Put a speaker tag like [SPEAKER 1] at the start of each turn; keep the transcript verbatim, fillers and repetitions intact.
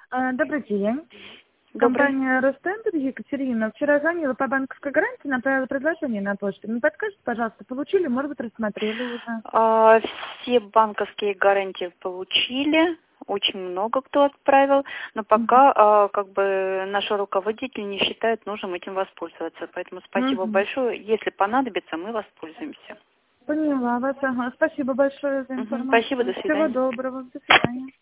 [SPEAKER 1] А, Добрый день.
[SPEAKER 2] Добрый.
[SPEAKER 1] Компания Ростендер, Екатерина. Вчера звонила по банковской гарантии, направила предложение на почту. Ну, подскажите, пожалуйста, получили, может быть, рассмотрели уже?
[SPEAKER 2] А, все банковские гарантии получили, очень много кто отправил, но пока а, как бы наши руководители не считают нужным этим воспользоваться. Поэтому спасибо
[SPEAKER 1] Угу.
[SPEAKER 2] большое. Если понадобится, мы воспользуемся.
[SPEAKER 1] Поняла вас. Ага. Спасибо большое за
[SPEAKER 2] Мгм. Спасибо,
[SPEAKER 1] информацию.
[SPEAKER 2] до
[SPEAKER 1] Всего
[SPEAKER 2] свидания.
[SPEAKER 1] доброго. До свидания.